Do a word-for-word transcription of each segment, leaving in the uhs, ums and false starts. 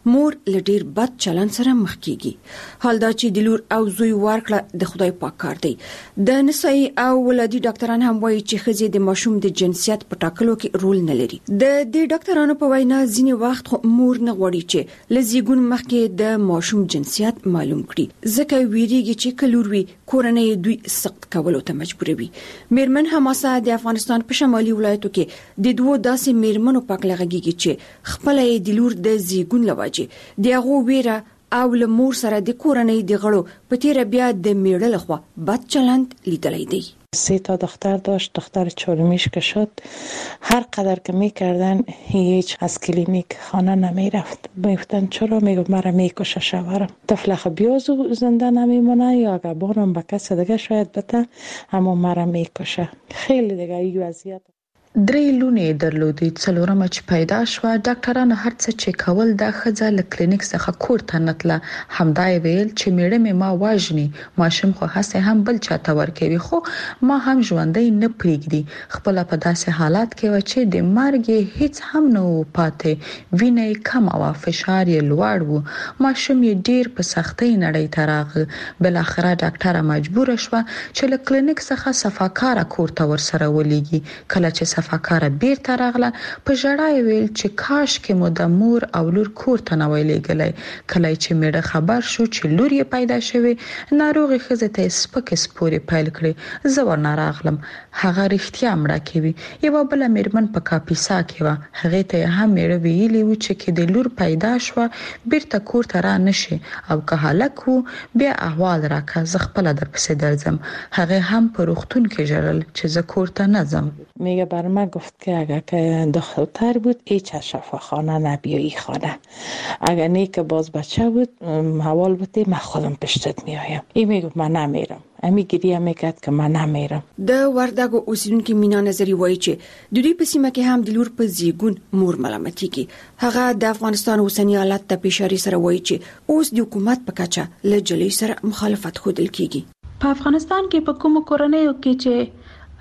مور له ډیر بد چلند سره مخ کیږي. حال دا چې د لور او زوی ورکړه د خدای پاک کار دی. د نسایي او ولادي ډاکټران هم وایي چې ښځې د ماشوم د جنسیت په ټاکلو کې رول نه لري. د دې ډاکټرانو په وینا ځینې وخت مور نه غواړي چې له زیږون مخکې د ماشوم جنسیت معلوم کړي، ځکه ویریږي چې کلور وي کورنۍ دوی سخت کولو ته مجبوروي. میرمن حماسه د افغانستان په شمالي ولایتو کې د دوه داسې میرمنو په اړه غږیږي چې خپل د لور د زیږون لوجه د هغه ویره او له مور سره د کورنۍ د غړو په تیر بیا د میړه لخوا بد چلند لیدلی دی. سه تا دختر داشت، دختر چهارمیش که شد هر قدر که میکردن هیچ از کلینیک خانه نمیرفت. میگفتن چرا؟ میگفت مرا میکشه شوهرم. طفل بیا زنده نمیمونه یا اگه بانم به کس دیگه شاید بته اما مرا میکشه. خیلی دیگه ای وضعیت. درې لونې درلودې. څلورمه چې پیدا شوه ډاکټرانو هر څه چې کول د ښځه له کلینیک څخه کور ته نتله. همدا ویل چې میړه مې ما واجني، ماشوم خو هسه هم بل چاته ورکوي خو ما هم ژوندۍ نه پریږدي. خپل په داسې حالات کې و چې د مرګ هیڅ هم نه پاتې، وینه کم او فشار یې لوړ و. ماشوم یې ډیر په سختۍ نړۍ ته راغی. بل اخره ډاکټره مجبور شوه چې له کلینیک څخه صفاکاره کور ته ورسره ولېږي. کله چې فکر بیرته راغله په ژړا ویل چې کاش کې مو د مور او لور کور ته نه ویلېږلی. کله چې میړه خبر شو چې لور یې پیدا شوی، ناروغي ښځې ته سپکې سپورې پیل کړې. زه ورنه راغلم، هغه رښتیا مړه کوي. یوه بله میرمن په کاپیسا کې وه، هغې ته هم میړه ویلي و چې کې د لور پیدا شوه بیرته کور ته را نشي او که هلک وو بیا احوال راکه، زه خپله در پسې درځم. هغې هم په روغتون کې ژړل چې زه کور ته نه ځم. میگه بر من گفت که اگر که دختر بود هیچ از شفاخانه نبیایی خانه، اگر نیک باز بچه بود حوال بودی من خودم پشتت میایم. این میگفت من نمیرم، امی گریه میکرد که من نمیرم. د وردګو اوسیدونکو مینا نظری وایي چې د دوی په سیمه کې هم د لور په زیږون مور ملامتي کی. هغه د افغانستان اوسنی حالت ته پیشاری سره وایي چې اوس د حکومت په کچه له جلی سره مخالفت خودل کیږي. په افغانستان کې په کوم کورنۍ کې چې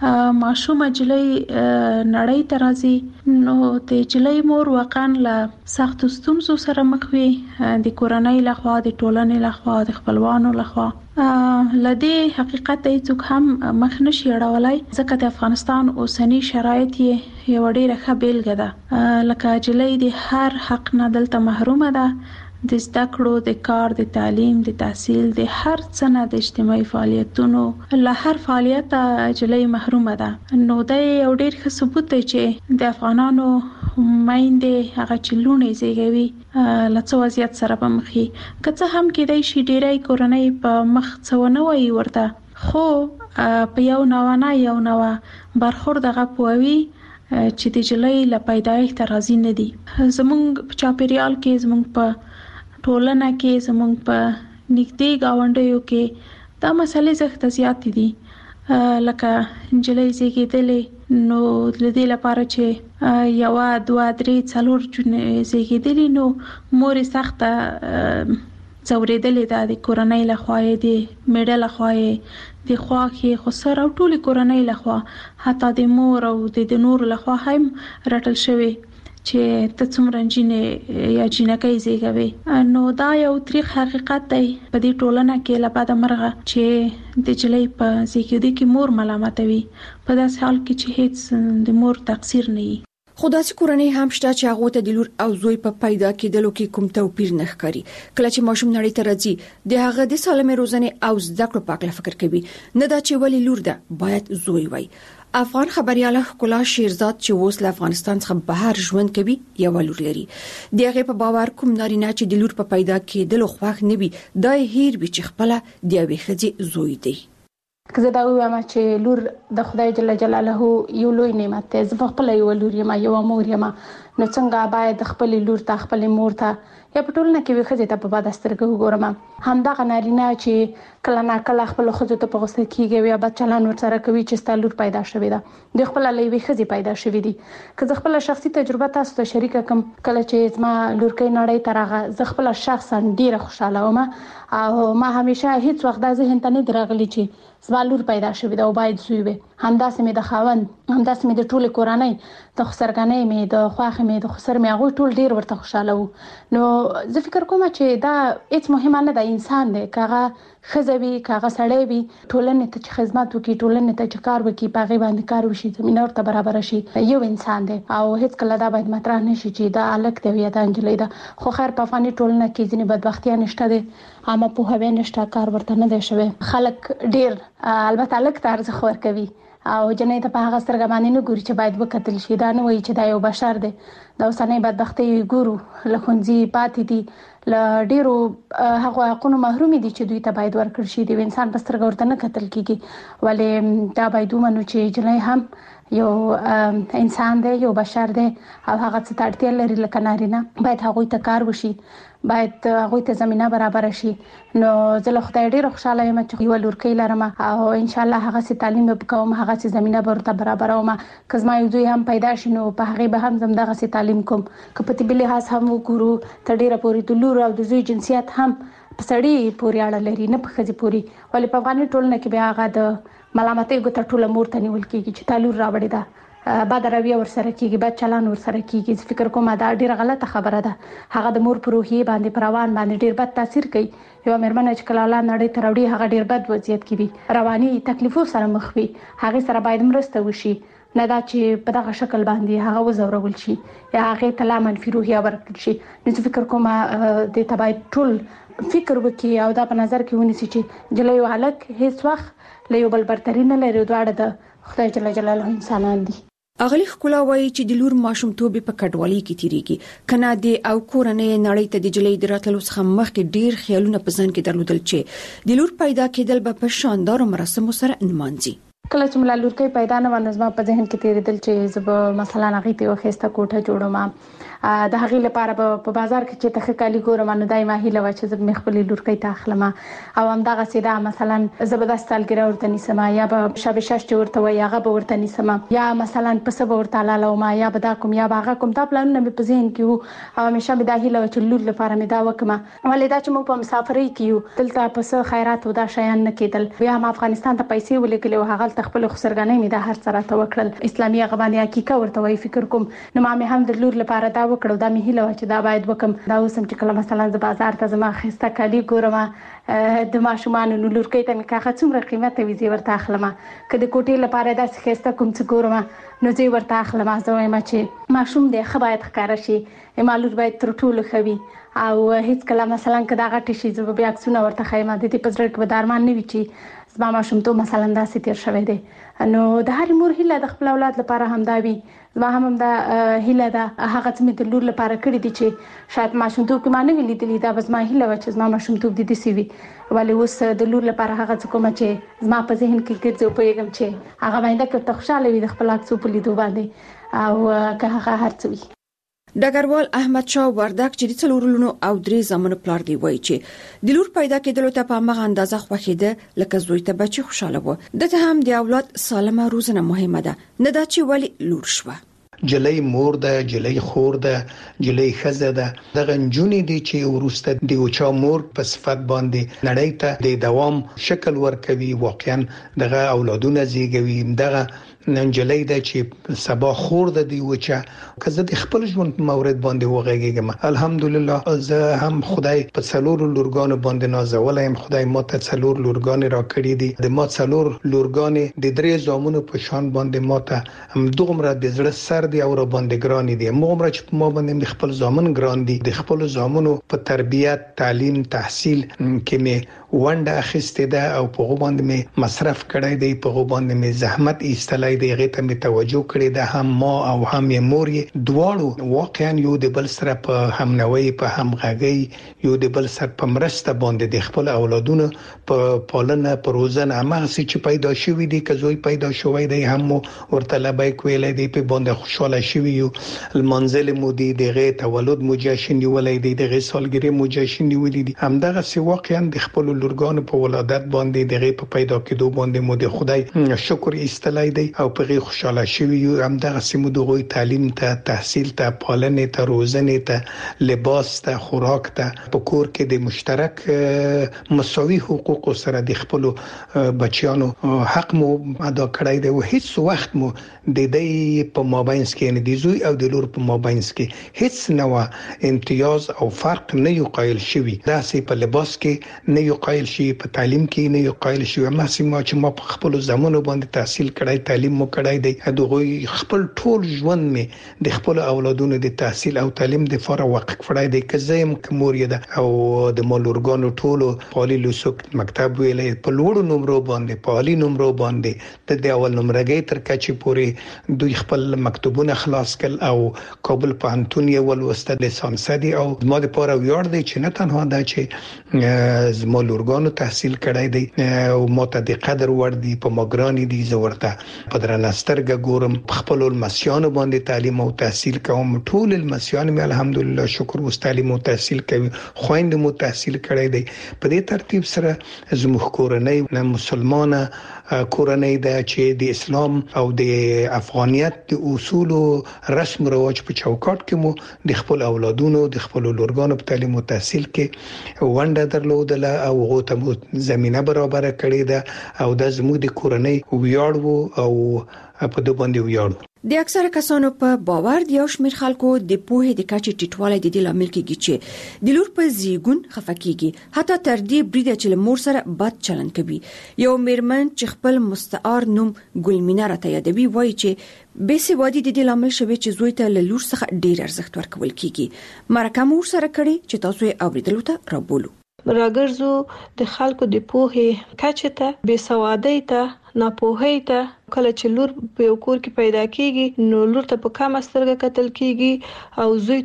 ماشومه جلۍ نړۍ ته راځي نو د جلۍ مور واقعا له سخت ستونزو سره مخ وي، د کورنۍ لخوا، د ټولنې لخوا، د خپلوانو لخوا. لدې حقیقت هیڅوک هم مخ نشي اړولای ځکه د افغانستان اوسنی شرایط یې یو ډېره ښه بیلګه ده. لکه جلۍ د هر حق نه دلته محرومه ده، د زده کړو، د کار، د تعلیم، د تحصیل، د هر څه نه، د اجتماعي فعالیتونو له هر فعالیت جلۍ محرومه ده. نو دا یو ډېر ښه ثبوت دی چې د افغانانو میندې هغه چې لوڼې زیږوي له څه وضعیت سره به مخ وي. که څه هم کېدای شي ډېری کورنۍ په مخ څه ونه وایي ورته، خو په یو نوه نه یو نوه برخورد هغه پوهوي چې د جلۍ له پیدایښته راضي نه دي. زموږ په چاپېریال کې، زموږ په ټولنه کې، زموږ په نږدې گاونډیو کې دا مسلې زښته زیات دي. لکه جلۍ زیږېدلې نو لدې لپاره چې یوه دوه درې څلور جونې زیږېدلې نو مور یې سخته ځورېدلې ده، د کورنۍ لخوا یې، د میړه لخوا یې، د خواښې خسر او ټولې کورنۍ لخوا، حتی د مور او د نورو لخوا هم رټل شوی چې ته څومره نجونې یا جنکۍ زیږوي. نو دا یو تریخ حقیقت دی په دې ټولنه کې له بده مرغه چې د جلۍ په زیږېدو کې مور ملامتوي، په داسې حال کې چې هیڅ د مور تقصیر نه وي. خو داسې کورنۍ هم شته چې هغه ته د لور او زوی په پیدا کېدلو کې کوم توپیر نه ښکاري. کله چې ماشوم نړۍ ته راځي د هغه د سالمې روزنې او زده کړو په اړه فکر کوي، نه دا چې ولی لور ده باید زوی وي. افغان خبرياله ښکلا شیرزاد چې اوس له افغانستان څخه بهر ژوند کوي یو لور لري. د هغه په باور کوم نارینه چې د لور په پیدا کېدلو خوښ نه وي دا هیر وي چې خپل د یوې ښځې زوی دی. که زه دا ووایم چې لور د خدای جل جلاله یو لوی نعمت دی، زه خپل یو لور یم، یو مور یم، نو څنګه باید خپل لور ته، خپل مور ته یا په ټولنه کې وي ښځې ته په بد سترګو وګورم. همدغه نارینه چې کله نا کله خپل ښځو ته په غوسه کېږي یا بد چلند ورسره کوي چې ستا لور پیدا شوې ده، د خپل له یوې ښځې پیدا شوې دي. که زه خپل شخصي تجربه تاسو ته شریکه کړم، کله چې زما لورکۍ نړۍ ته راغله زه خپل شخصا ډیره خوشاله وم او ما همیشه هیڅ وخت دا ذهن ته نه درغلی چې زما لور پیدا شوې ده او باید زوی وي. همداسې مې د خاوند همداسې مې د ټوله کورنۍ د خسرګنۍ مې د خواخې مې د خسر مې هغه ټول ډیر ورته خوشاله وو. نو زه فکر کوم چې دا هیڅ مهمه نه ده، انسان دی، کاغه خزوي کاغه سړی وي، ټولنې ته چې خدمت وکړي، ټولنې ته چې کار وکړي، پاغي باندې کار وشي، زمينه ورته برابر شي، یو انسان دی او هیڅ کله دا باید مطرح نشي چې دا الک دی یا دا انجلۍ ده. خو خیر په افغاني ټولنه کې ځینې بدبختي نشته دي، عامه په هوی نشته، کار ورته نه دی شوی. خلک ډیر البته الک ته ارزښت ورکوي او جنې ته په هغه سترګې باندې نه ګوري چې باید وکتل شي. دا نه وایي چې دا یو بشر دی. دا اوسنۍ بدبختي ګورو، لخونځي پاتې دي، ل ډیرو هغه حقوقو محروم دي چې دوی ته باید ورکړ شي. د انسان په سترګې ورته نه کتل کیږي، ولې دا باید ومنو چې جنې هم یو انسان دی، یو بشر دی او هغه څه ته اړتیا لري لکه نارینه. باید هغه ته کار وشي، باید هغه ته زمينه برابر شي. نو زه له خدای ډیر خوشاله یم چې یو لورکۍ لرم او ان شاء الله هغه سي تعلیم وکوم، هغه سي زمينه ورته برابروم. کزما یو دوی هم پیدا شینو په هغه به هم زم دغه سي تعلیم کوم. کپتی بلی خاص هم وګورو ته ډیره پوری د لور او د زوی جنسیت هم په سړی پوری اړه لري، نه په خځې پوری. ولې په افغاني ټولنه کې بیا هغه د ملامتۍ ګټه ټوله مور ته نیول کیږي چې تعلور راوړی دا بعد رویه ور سره کیږي، بعد چلان ور سره کیږي. فکر کوم دا ډیره غلطه خبره ده. هغه د مور په روحي باندې پروان باندې ډیر بد تاثیر کوي. یو مېرمن چې کله اولاد نړۍ ته راوړي هغه ډیر بد وضعیت کې وي، رواني تکلیفو سره مخ وي. هغه سره باید مرسته وشي، نه دا چې په دغه شکل باندې هغه وزورول شي یا هغه ته لا منفي روحیه ورکړل شي. نو فکر کوم د تبعید ټول فکر وکي او دا په نظر کې ونیسي چې جلوی هلک هیڅ وخت له یو بل برتري نه لري، دواړه د خدای جل جلاله انسانان دي. اغلی خکولا وایي چې د لور ماشومتوب په کډوالۍ کې تیریږي، کنه د او کورنۍ نړۍ ته د جلې دراتلو څخه مخکې ډیر خیالونه په ځان کې درلودل چې د لور پیدا کېدل به په شاندار مراسمو سره انمانځي. کله چې ملا لورکۍ پیدا نه ونظم په ذهن کې تیریدل چې زب مثلا هغه ته وخېسته کوټه جوړوم، د هغه لپاره په بازار کې چې تخ کالي ګورم نو دای ما هیله و چې زب مخبلي لورکۍ ته اخلم او هم دغه سیده مثلا زبردست سالګره ورته نیسم یا به شب شش ورته وي هغه به ورته نیسم یا مثلا پس به ورته لاله ما یا به دا کوم یا به هغه کوم تا پلانونه مې په ذهن کې وو او همیشه به دا هیله و چې لور لپاره مې دا وکم. ولې دا چې موږ په مسافرۍ کې یو دلته پس خیرات او دا شیان نه کېدل، بیا هم افغانستان ته پیسې ولګلې او هغه خپل خسرګنۍ مې دا هر سره ته وکړل. اسلامي غباني حقیقت ورته وي. فکر کوم نو ما مې هم د لور لپاره دا وکړو، دا مې هیله چې دا باید وکم. دا اوسم چې کله مثلا ز بازار ته زما خسته کالي ګورم د ماشومان نو لورکۍ ته مې کاغه څومره قیمت وي ورته اخلم، کله کوټې لپاره دا خسته کوم څه ګورم نو زه ورته اخلم. زه وایم چې ماشوم دې خبره ښکارا شي، مالور باید تر ټولو خوي او هیڅ کله مثلا کدا غټ شي زه بیا څونه ورته خیمه د دې پزړک به دارمان نه وي چې زما ماشوم ته مثلا داسې تیر شوی دی. نو د هر مور هیله د خپل اولاد لپاره هم دا وي، زما هم دا هیله ده هغه چې د لور لپاره کړی دي چې شاید ماشوم ته کومه نه ویلې دي. دا بس ما هیله و چې زما ماشوم ته د دې سی وي، ولې اوس د لور لپاره هغه څه کوم چې زما په ذهن کې ګرځي په یګم چې هغه باندې کې خوشاله وي د خپل اکسو په لیدو باندې او که هغه هر څه وي. ډګروال احمد شاه وردک چې د څلورلونو او درې زمونو پلار دی وایي چې د لور پیدا کېدلو ته په هغه اندازه خوښیده لکه زوی ته بچي خوشاله و. دته هم د اولاد سالمه روزنه مهمه ده، نه دا چې ولی لور شوه. جلې مور ده، جلې خور ده، جلې خزه ده. دغه جونې دي چې ورسته دی او چا مور په صفت باندې نړۍ ته د دوام شکل ورکوي، واقعا دغه اولادونه زیږوي. دغه ننجلې ده چې سبا خور ده دی او چا کزه د خپل ژوند مورد باندې وغږیږم. الحمدلله زه هم خدای په څلور لورګان باندې نازولایم. خدای ماته څلور لورګان را کړی دي. د ما څلور لورګان د درې زامنو په شان باندې ماته هم دومره د زړه سر دي او را باندې ګران دي. موږ چې ما باندې خپل زامن ګران دي، د خپل زامنو په تربیت، تعلیم، تحصیل کې مې ونده اخیسته ده او په غو باندې مې مصرف کړی دی، په غو باندې مې زحمت ایستلای دی، غیته مې توجه کړی ده. هم ما او هم یې مور یې دواړو واقعا یو د بل سره په همنوي، په همغږي، یو د بل سره په مرسته باندې د خپل اولادونو په پالنه، په روزنه هغه چې پیدا شوی دي. که زوی پیدا شوی دی هم ورته لبیک ویلې دی، په باندې خوشاله شوی یو. المنزل مو دی دغه تولد مو جشن نیولې دی، دغه سالګری مو جشن نیولې دي. همدغه سی واقعا د خپل لورګانو په ولادت باندې دغه په پیدا کېدو باندې مو د خدای شکر ایستلای دی او په غي خوشاله شوی یو. هم دغه سیمو دغه تعلیم ته، تحصیل ته، پالنې ته، روزنې ته، لباس ته، خوراک ته په کور کې د مشترک مساوي حقوق سره د خپل بچیانو حق مو ادا کړی دی او هیڅ وخت مو د دې په مابینس کې نه دی زوی او د لور په مابینس کې هیڅ نوع امتیاز او فرق نه یو قایل شوی. دا سي په لباس کې نه یو قایل شي، په تعلیم کې نه یو قایل شي. ما سیمه چې ما په خپل زمانو باندې تحصیل کړای، تعلیم مو کړای دی، دغه خپل ټول ژوند می د خپل اولادونو د تحصیل او تعلیم د فار وقف کړای دی. کزم کومور یده او د مولورګانو ټولو پالي لوسوک مکتب ویلې په لوړو نمبر باندې، پالي نمبر باندې د اول نمبرګي تر کچې پورې دوی خپل مکتوبونه خلاص کړ او کابل پوهنتون یې ولوسته لیسانس دي. او ما د پاره ویاړ دی چې نه تنها دا چې زما لورګانو تحصیل کړی دی او ما ته د قدر ور دي په ماګرانی دي زورته په درنسترګه ګورم، خپل المسیان باندې تعلیم او تحصیل کوم. ټول المسیان مې الحمدلله شکر وس تعلیم او تحصیل کوي، خويند مو تحصیل کړی دی. په دې ترتیب سره زموږ کورنۍ مسلمانه کورنۍ ده چې د اسلام او د افغانیت د اصول او رسم رواج په چوکاټ کې مو د خپل اولادونو د خپل لورګانو په تعلیم او تحصیل کې ونده درلودله او غوته مو زمينه برابر کړې ده او د زموږ د کورنۍ ویاړ وو او په دې باندې ویاړ. د اکثره کسانو په باور دی او شمیر خلکو د پوهې د کچې ټیټوالی د دې لامل کېږي چې د لور په زیګون خفقېږي، حتی تر دې بریده چې مور سره بد چلند کوي. یو میرمن چې خپل مستعار نوم ګلمینا راته یادوي وایي چې بېسوادي د دې لامل شوی چې زوی ته له لور څخه ډیر ارزښت ورکول کېږي. مرکه مور سره کړي چې تاسو یې اوریدلو ته رابولو. راګرځو د خلکو د پوهې کچې ته، بېسوادۍ ته، ناپوهۍ ته. کله چې لور په یو کور کې پیدا کیږي نو لور ته په کم سترګه کتل کیږي او زوی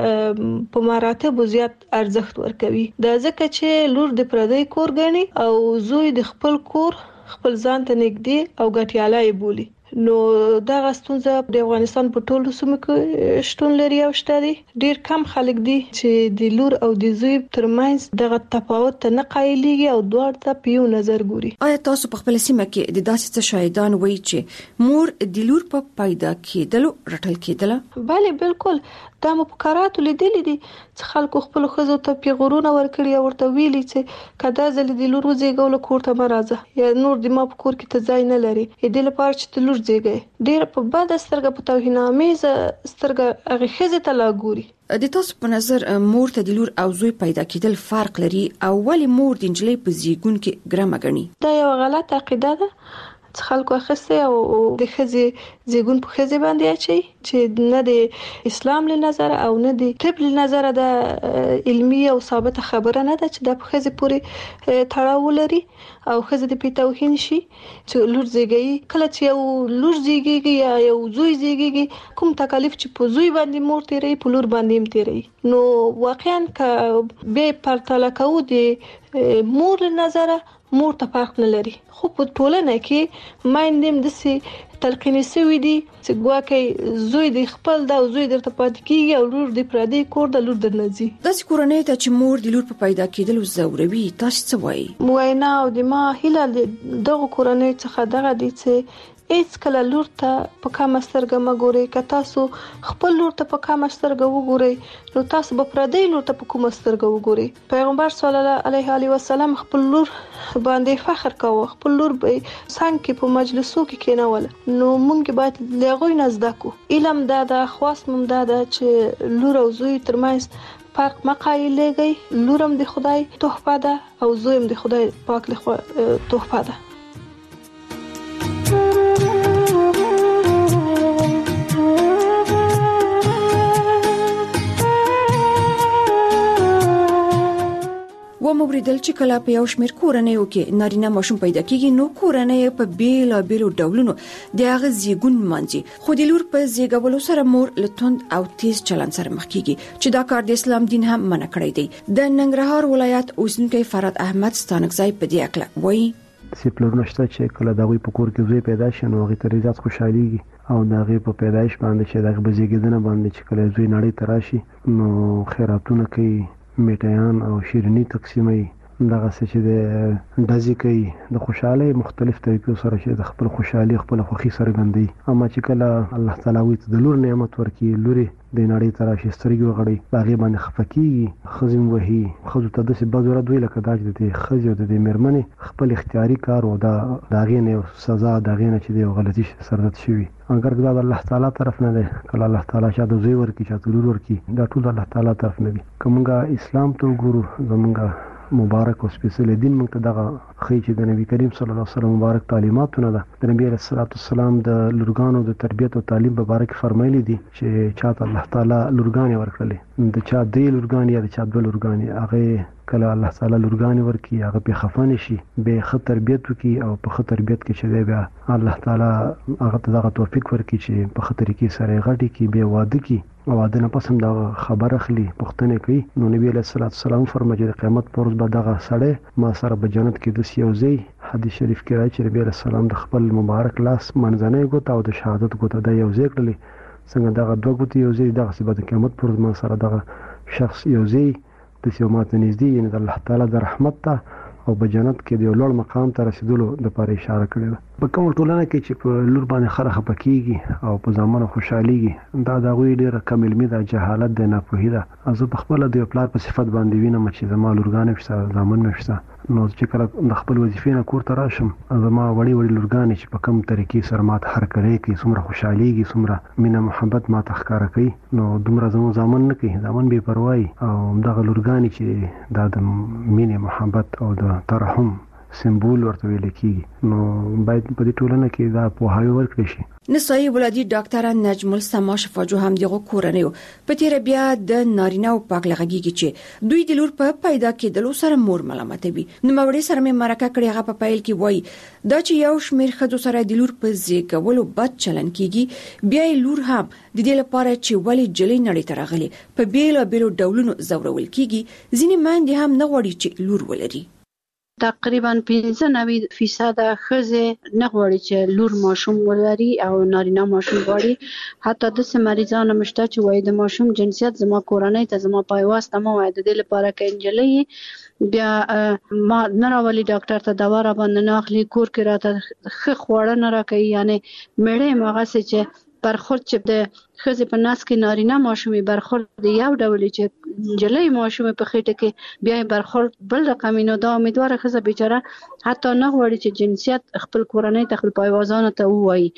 ته په مراتب زیات ارزښت ورکوي. دا ځکه چې لور د پردی کور ګڼي او زوی د خپل کور خپل ځان ته نږدې او ګټیاله بولي. نو دا غستونزه د افغانستان په ټولو سیمو کې شتون لري او شته دي. ډیر کم خلک دي چې د لور او د زوی ترمنځ دغه تفاوت ته نه قایلېږي او دوه ته په یو نظر ګوري. آیا تاسو په خپل سیمه کې د داسې څه شاهدان وایي چې مور د لور په پیدا کېدلو رټل کېدله؟ بله بالکل، دا مو په کاراتو لیدلې دي چې خلکو خپل خزو ته پیغورونه ورکړي او ورته ویلي چې کدا زل د لور وزېګول کور ته مرزه یا نور د ما په کور کې ته ځای نه لري. دې لپاره چې لور زېګي ډیر په بد سترګه په توهینامیز سترګه هغه خزه ته لا ګوري. د تاسو په نظر مور ته د لور او زوی پیدا کېدل فرق لري او ولی مور د انجلۍ په زیګون کې ګرامه غني؟ دا یو غلط عقیده ده چې خلکو اخسته او د خزي زیګون په خزي باندې اچي چې نه د اسلام له نظر او نه د طب له نظر د علمي او ثابت خبره نه ده چې د خزي پوری تړاو لري او خزي د پیتاوهین شي چې لور زیګي. کله چې یو لور زیګي یا یو زوی زیګي کوم تکلیف چې په زوی باندې مور تیری په لور باندې هم تیری. نو واقعا ک به پرتله کو د مور له نظر مور ته فرق نه لري. خو په ټولنه کې مایندم د سي تلقیني سوي دي چې ګواکې زوی د خپل دا زوی درته پاتې کیږي او لور د پردي کور د لور درنځي. د کورنۍ ته چې مور د لور په پیدا کېدلو زوروي تاسو څه وایي؟ موینا او د ما هیله دغه کورنۍ څخه دغه دي چې هیڅ کله لور ته په کومه سترګه مګوري. که تاسو خپل لور ته په کومه سترګه وګورئ نو تاسو به پردی لور ته په کومه سترګه وګورئ. پیغمبر صلی الله علیه و سلم خپل لور باندې فخر کاوه، خپل لور به څنګه کې په مجلسو کې کېنول. نو موږ باید لغوی نزد کو علم دا د خواص مم دا چې لور او زوی ترمنځ فرق مقایلېږي. لورم د خدای تحفه ده او زویم د خدای پاک له تحفه ده. و مبریدل چې کله په یو شمیر کورنۍ کې نارینه ماشوم پیدا کیږي نو کورنۍ په بیلا بیلو ډولونو د هغه زیګون مانځي. خو د لور په زیګولو سره مور لتوند او تیز چلند سره مخ کیږي چې دا کار د اسلام دین هم منع کړی دی. د ننګرهار ولایت اوسنکی فراد احمد ستانکزای په دې اړه وایي چې پلور نشته چې کله دا وی په کور کې زوی پیدا شي نو هغه ترې ځات خوشحاليږي او دا غي په پیدایش باندې چې دا بزیګیدنه باندې چې کله زوی نړۍ تراشي نو خیراتونه کوي، میټیان او شیرینی تقسیمي دغه څه چې د دزي کوي د خوشحالي مختلف طریقو سره چې د خپل خوشحالي خپل خوخي سره غندي. اما چې کله الله تعالی وي ته د لور نعمت ورکي لوري د نړۍ تر شي سترګې وغړي باغې باندې خفقي خزم وهي خزو ته د څه بازار دوی لکه دا چې د خزو د میرمنې خپل اختیاري کار او دا داغې نه سزا داغې نه چې د غلطي سرزت شوی اگر دا الله تعالی طرف نه ده کله الله تعالی شاده زوی ورکی چې لور ورکی دا ټول الله تعالی طرف نه دي. کومګه اسلام ته وګورو زمونږه مبارک او سپیشل دین موږ ته دغه خې چې د نبی کریم صلی الله علیه وسلم مبارک تعلیماتونه ده د نبی علیه الصلاه والسلام د لورګانو د تربیت او تعلیم مبارک فرمایلی دي چې چاته الله تعالی لورګانې ورکړي د چا دی لورګانې یا د چا د لورګانې هغه کله الله تعالی لورګانې ورکي هغه په خفانه شي به خ تربیت وکي او په خ تربیت کې چې دی بیا الله تعالی هغه ته دغه توفیق ورکي چې په خ طریقې سره غټي کې به واده کی او واده نه پسند دا خبر اخلي پښتنه کوي. نو نبی علیہ الصلوۃ والسلام فرمایي د قیامت پر ورځ به دغه سړی ما سره په جنت کې د سیوزي حدیث شریف کې راځي چې نبی علیہ السلام د خپل مبارک لاس منځنۍ ګوت او د شهادت ګوت د یو ځای کړلې څنګه دغه دوه ګوت یو ځای دغه سبا د قیامت پر ورځ ما سره دغه شخص یو ځای د سیومات نږدې یعنی د الله تعالی د رحمت ته او په جنت کې د لوړ مقام ته رسیدلو د پاره اشاره کړې ده. په کوم ټولنه کې چې په لور باندې خره خپکیږي او په ځامنه خوشحاليږي دا د غوي ډیره کم علمي ده جهالت ده نه پوهی ده. از په خپل د پلار په صفت باندې وینم چې زما لورګانې شته ځامن مشته نو چې کله د خپل وظیفې نه کور ته راشم زما وړي وړي لورګانې چې په کوم طریقې سره ماته هر کړي کې څومره خوشحاليږي څومره مینه محبت ماته ښکارا کوي نو دومره زمو ځامن نه کوي ځامن بے پروايي او دغه لورګانې چې دا د مینه محبت او د ترحم سمبول ورته ویل کیږي نو باید په دې ټولنه کې دا پوهاوی ورکړي شي. نسایي ولادي ډاکټر نجم السما شفاجو هم دغه کورنیو په تیر بیا د نارینه او پاک لغږیږي چې دوی د لور په پیدا کېدلو سره مور ملامتوي. نو موري سره مې مرکه کړې هغه په پیل کې وای دا چې یو شمیر خځو سره د لور په زیږولو بد چلن کیږي بیا لور هم د دې لپاره چې ولی جلې نړۍ ته راغلي په بیل بیل ډولونو زورول کیږي ځینې ماندې هم نه غواړي چې لور ولري. تقریبا پنځه نوي فیصد ښځې نه غواړي چې لور ماشوم ولري او نارینه ماشوم غواړي. حتی د سه مریضانو مشته چې وایي د ماشوم جنسیت زما کورنۍ ته زما پیوسته مو وایي د دې لپاره کې انجلۍ بیا ما نه راولي ډاکټر ته دوا را باندې نه اخلي کور کې راته ښه خواړه نه راکوي یعنی مړې مغسه چې برخورد چې د ښځې په ناس کې نارینه ماشومې برخورد د یو ډول چې نجلۍ ماشومې په خېټه کې بیا برخورد بل رقم نو دا امیدواره ښځه بیچاره حتی نه غواړي چې جنسیت خپل کورنۍ ته خپل پایوازانو ته ووایي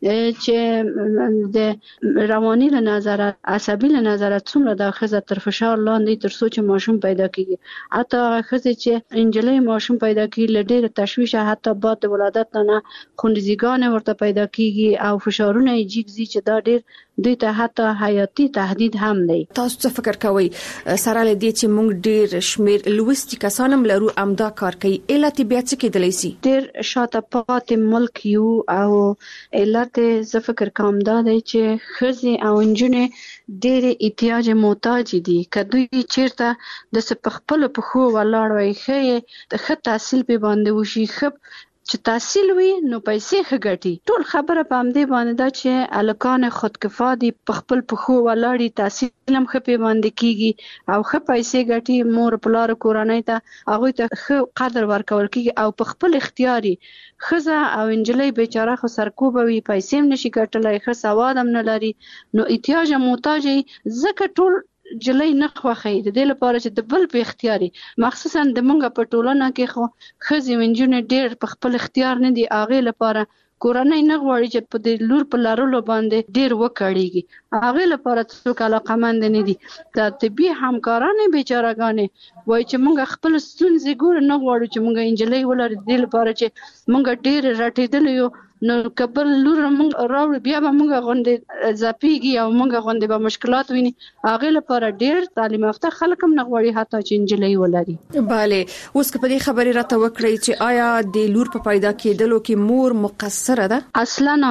چې د رواني له نظره عصبي له نظره څومره د ښځه تر فشار لاندې تر څو چې ماشوم پیدا کیږي. حتی ښځې چې انجلۍ ماشوم پیدا کیږي له ډېر تشویش حتی بعد د ولادت نه خونریزګانې ورته پیدا کیږي او فشارونه یې جګ چې دا ډېر دوی ته حتی حیاتي تهدید هم دی. تاسو څه فکر کوئ سره لدې چې موږ ډېر شمیر لوستي کسان هم لرو امدا کار کوي علت بیا څه کېدلی شي؟ ډېر شاته پاتې ملک یو او علت زه فکر کوم دا دی چې ښځې او نجونې ډېرې احتیاج محتاج دي که دوی چیرته د څه په خپلو پښو ولاړ وای ښه ښه تحصیل پې باندې وشي ښه چې تحصیل وي نو پیسې ښه ګټي. ټول خبره په همدې باندې ده چې الکان خودکفا دي په خپل پښو ولاړي تحصیل هم ښه پې باندې کیږي او ښه پیسې ګټي مور پلار کورنۍ ته هغوی ته ښه قدر ورکول کیږي او په خپل اختیاري ښځه او انجلۍ بیچاره خو سرکوبه وي پیسې هم نشي ګټلی ښه سواد هم نه لري نو احتیاج محتاج ځکه ټول جلۍ نه خوښي د دې لپاره چې د بل په اختیاري مخصوصا د مونږ په ټولنه کې خو ښځې ونجونې ډېر په خپل اختیار نه دي هغې لپاره کورنۍ نه غواړي چې په دې لور په لرلو باندې ډېر وکړيږي هغې لپاره څوک علاقمند نه دي. د طبي همکارانې بیچارهګانې وایي چې مونږ خپل ستونزې ګورو نه غواړو چې مونږ انجلۍ ولرو د دې لپاره چې مونږ ډېر راټېدلی یو نو کبل لور مونږ راوړو بیا به مونږ غونډې ځپېږي او مونږ غونډې به مشکلات ویني هغې لپاره ډېر تعلیم یافته خلک هم نه غواړي حتی چې انجلۍ ولري. بله اوس که په دې خبرې راته وکړئ چې آیا د لور په پیدا کېدلو کې مور مقصره ده؟ اصلا هم نه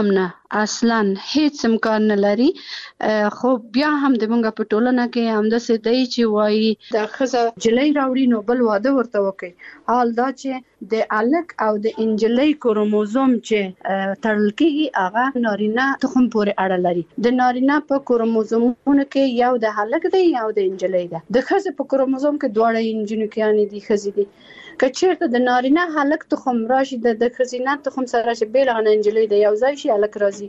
اصلا هیڅ امکان نه لري. خو بیا هم د مونږ په ټولنه کې هم د سدي چې وایي د خزه جلۍ راوړي نو بل واده ورته وکي. حال دا چې د الک او د انجلۍ کروموزوم چې تړل کیږي هغه نارینه تخم پورې اړه لري. د نارینه په کروموزومونو کې یو د الک دی یو د انجلۍ دی. د خزه په کروموزوم کې دواړه انجینو کې یعنی دي خزې دي. کچېرته د نارینه هلک تخم راشي د خزینه تخم سره راشي بیل غن انجلۍ د یو ځای شي هلک راځي.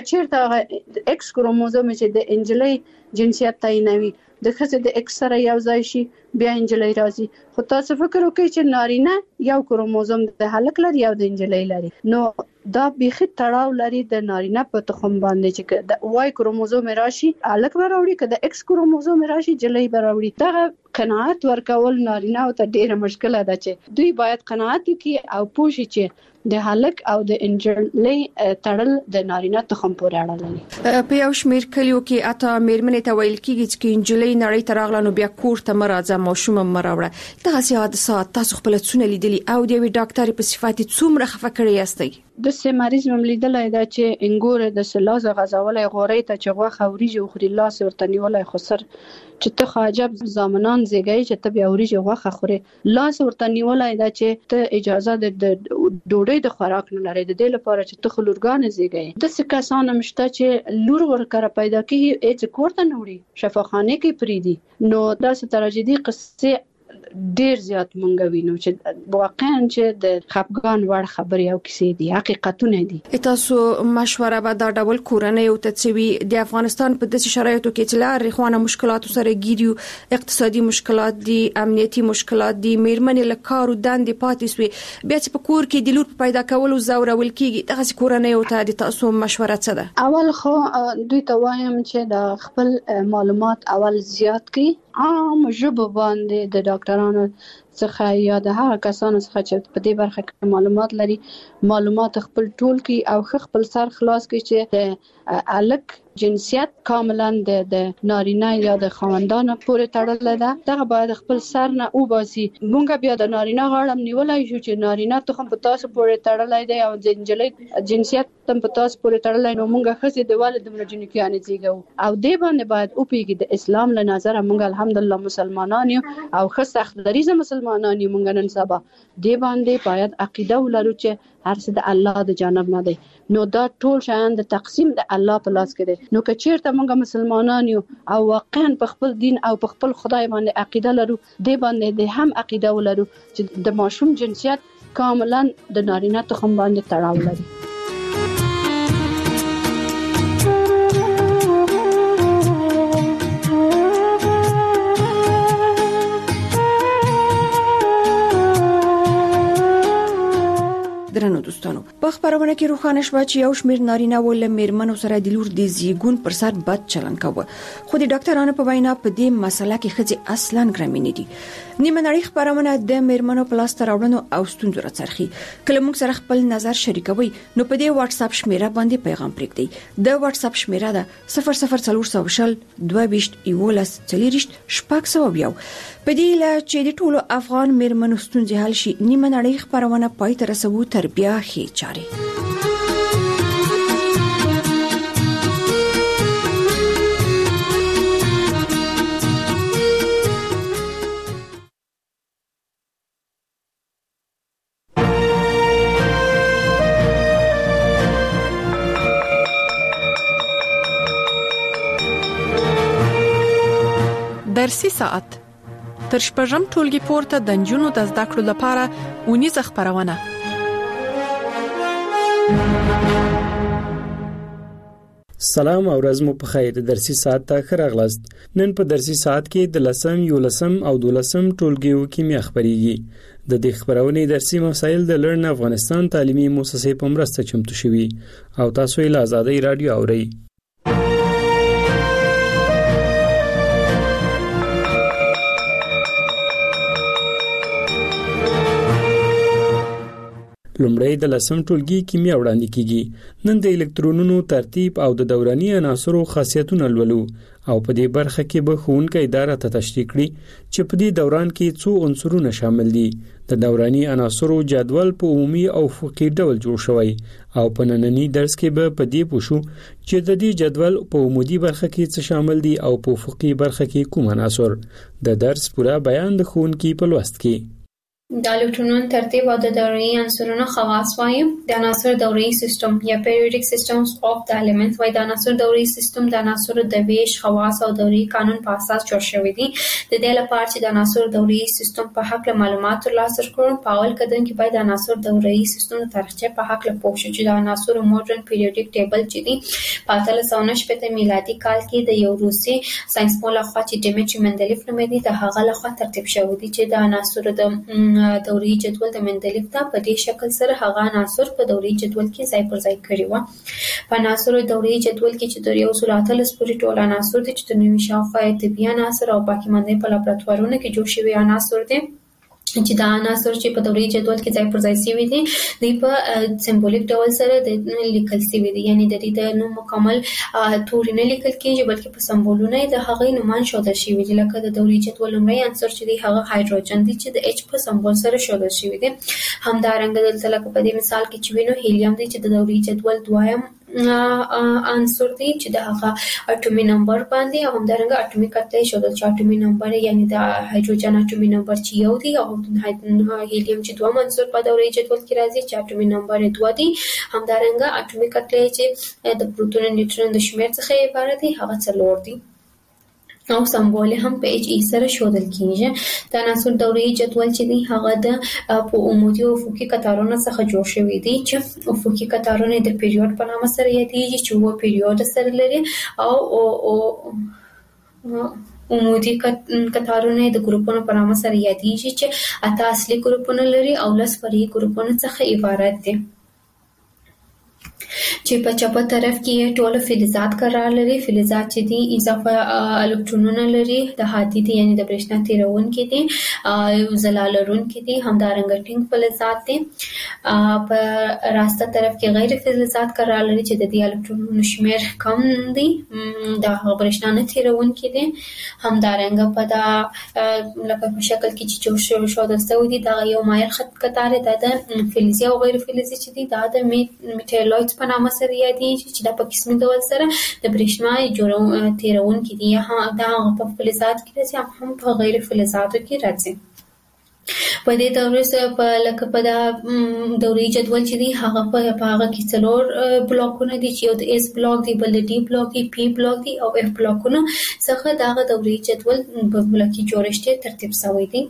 کچېرته ایکس کروموزوم چې د انجلۍ جنسیت تعینوي د خزې د ایکس سره یو ځای شي بیا انجلۍ راځي. خو تاسو فکر وکړئ چې نارینه یو کروموزوم د هلک لري یو د انجلۍ لري. نو دا بیخي تړاو لري د نارینه په تخم باندې چې د وای کروموزوم راشي هلک به راوړي که د ایکس کروموزوم راشي جلۍ به راوړي. دغه قناعت ورکول نارینه ته ډیره مشکله ده چې دوی باید قناعت وکړي او پوه شي چې د هلک او د انجلۍ تړل د نارینه تخم پورې اړه لري. په یو شمېر کلیو کې اته میرمنې ته ویل کېږي چې انجلۍ نړۍ ته راغله نو بیا کور ته مرزه ماشوم مراوړه. دغه حادثات تاسو خپل څونه لیدلي او د یو ډاکټر په صفات څومره خفه کړی یاستئ؟ د سه مریض مملیدلای دا چې انګور د سلاز غزاولای غوري ته چې غوخه وريجه خوري لاس ورته نیولای خسر چې ته خاجب زامنان زیږی چې ته بیا وريجه غوخه خوري لاس ورته نیولای دا چې ته اجازه د ډوډۍ د خوراک نه لري. د دې لپاره چې ته خلورګان زیږی د څه کسان مشته چې لور ورکره پیدا کیږي اې کوړه نه وړي شفاخانه کې پریدي. نو دا څه تراژیدي قصې ډیر زیات مونږ وینو چې واقعا چې د خپګان وړ خبرې او کیسې دي حقیقتونه دي. تاسو مشوره به دا ډول کورنۍ او تڅوي د افغانستان په داسې شرایطو کې چې لارې خوانه مشکلات سره ګیریو اقتصادي مشکلات دي امنیتي مشکلات دي میرمنې له کارو دندې پاتې سوي بیا چې په کور کې د لور پیدا کول او زورول کیږي دغه کورنۍ او ته د تاسو مشوره څه ده؟ اول خو دوی ته وایم چې د خپل معلومات اول زیات کړي عام ژبه باندې د ډاکټرانو څخه یا د هغه کسانو څخه چې په دې برخه کې معلومات لري معلومات خپل ټول کی او خپل سر خلاص کی چې د الک جنسیت کاملا د نارینه یا د خاوندانو پورې تړل ده. دغه باید خپل سر نه او باسي. مونږ بیا د نارینه غاړم نیولای شو چې نارینه تخم په تاسو پورې تړلای دی او د انجلۍ جنسیت تم په تاسو پورې تړلای نو مونږ خزي د والد مرجنی کیانه زیږو او دې باندې باید او پیګي د اسلام له نظر مونږ الحمدلله مسلمانان یو او خص اخدریزه مسلمانان یو مونږ نن سبا دې باندې باید عقیده ولرو چې هر څه د الله د جانب نه دی. نو دا ټول شیان د تقسیم د الله په لاس کې دی. نو که چیرته موږ مسلمانان یو او واقعا په خپل دین او په خپل خدای باندې عقیده لرو دې باندې د هم عقیده ولرو چې د ماشوم جنسیت کاملا د نارینه تخم باندې تړاو لري. درنو دوستانو په خبرونه کې روښانه شوه چې یو شمېر نارینه ول میرمنو سره د لور د زیږون پر سر بد چلن کاوه خو د ډاکټرانو په وینا په دې مسله کې خځې اصلا ګرامینې دي. نیمه نړۍ خبرونه د میرمنو په لاس راوړنو او ستونزو راڅرخي. کله موږ سره خپل نظر شریکوي نو په دې واتس اپ شمیره باندې پیغام پرېږدئ. د واتس اپ شمیره ده صفر صفر څلور سوه شل دوه ویشت یولس څلوېښت شپږ سوه یو. په دې لا چې د ټولو افغان میرمنو ستونزې حل شي نیمه نړۍ خبرونه پای ته رسوو تر بیا ښې چارې. درسي ساعت تر شپږم ټولګي پورته د نجونو د زده کړو لپاره ونیزه خبرونه. سلام او ورځ مو په خیر. درسي ساعت ته ښه راغلاست. نن په درسي ساعت کې د لسم یولسم او دولسم ټولګیو کیمیا خبريږي. د دې خبرونې درسي مسایل د لرن افغانستان تعلیمي مؤسسې په مرسته چمتو شوي او تاسو یې له آزادۍ رادیو اورئ. لومړی د لسم ټولګي کیمیا وړاندې کیږي. نن د الکترونونو ترتیب او د دوراني عناصرو خاصیتونه لولو او په دې برخه کې به ښوونکي اداره ته تشریح کړي چې په دې دوران کې څو عنصرونه شامل دي. د دوراني عناصرو جدول په عمومي او افقي ډول جوړ شوی او په نننی درس کې به په دې پوښو چې د دې جدول په عمودي برخه کې څه شامل دي او په افقي برخه کې کوم عناصر. د درس پوره بیان د ښوونکي په لوست کې. د الکترونونو ترتیب او د دوري عنصرونو خواص وایم. د عناصر دوري سیستم یا پیریوډیک سیستمز اف د الیمنټس وای. د عناصر دوري سیستم د عناصر د ویش خواص او دوري قانون په اساس جوړ شوی دی. د دې لپاره چې د عناصر دوري سیستم په حق معلومات ترلاسه کړو، په اول قدم کې باید د عناصر دوري سیستم د تاریخچه په حق له پوه شو چې د عناصر ماډرن پیریوډیک ټیبل چې دی په اتلس سوه نهه شپږ میلادي کال کې د یو روسي ساينسپوه لخوا چې ډیمیټري مندلیف نومېدی د هغه لخوا ترتیب شوی دی چې د عناصر د دوري جدول د مندلیف ته په دې شکل سره هغه عناصر په دوري جدول کې ځای پر ځای کړی و. په عناصر دوري جدول کې چې د یو سل اتلس پورې ټول عناصر دي چې د نوي شاوخوا طبي عناصر او باقي مانده په لابراتوارونو کې جوړ شوی عناصر دي چې دا عناصر چې په دوري جدول کې ځای پر ځای شوی دي د په سمبولیک ډول سره د لیکل شوی دي، یعنی د دې د نو مکمل توري نه لیکل کېږي بلکې په سمبولونه د هغه نومان شوده شوی دي. لکه د دوري جدول لومړی عنصر چې دی هغه هایدروجن دی چې د اچ په سمبول سره شوده شوی دي. همدارنګه دلته لکه په دې مثال کې چې وینو هیلیم دی چې د دوري جدول دویم عنصر دی چې د هغه اټومي نمبر باندې او همدارنګه اټومي کتله شوده چې اټومي نمبر یعنی د هایدروجن اټومي نمبر چې یو دی او هیلیم چې دوه عنصر په دوري جدول کې راځي چې اټومي نمبر دوه دی. همدارنګه اټومي کتله چې د پروتون او نیوټرون د شمیر څخه عبارت دی هغه څلور دی او سمبول هم په اچ ای سره شودل کیږي. د عناصر دوري جدول چې دی هغه د په عمودي او افقي قطارونو څخه جوړ شوی دی چې افقي قطارونه د پیریود په نامه سره یادېږي چې وو پیریود سره لري او او عمودي قطارونه د ګروپونو په نامه سره یادېږي چې اته اصلي ګروپونه لري او لس فرعي ګروپونه څخه عبارت دي. چې په چپه طرف کې ټول فلزات قرار لري. فلزات چې دي اضافه الکترونونه لري، د هادي دي یعنی د برېښنا تیرونکي دي، یو ځلا لرونکي دي، همدارنګه ټینګ فلزات دي. په راسته طرف کې غیر فلزات قرار لري چې د دې الکترونونو شمیر کم دي، د برېښنا نه تیرونکي دي. همدارنګه په دا لکه په شکل کې چې جوړ شوی شو د سوي دي دا یو مایل خط قطار دی د فلزي او غیر فلزي چې دي دا د میټالویډز په نامه سره یادېږي چې دا په قسمي ډول سره د برېښنا جوړون تیرونکي دي. دا په فلزات کې راځي هم په غیر فلزاتو کې راځي. په دې دورې سره په لکه په دا دوري جدول چې دی هغه په هغه کې څلور بلاکونه دي چې یو د اس بلاک دی، بل د ډي بلاک دی، پی بلاک دی او اف بلاکونه څخه دا دوري جدول په بلاکي جوړښت ترتیب شوی دی.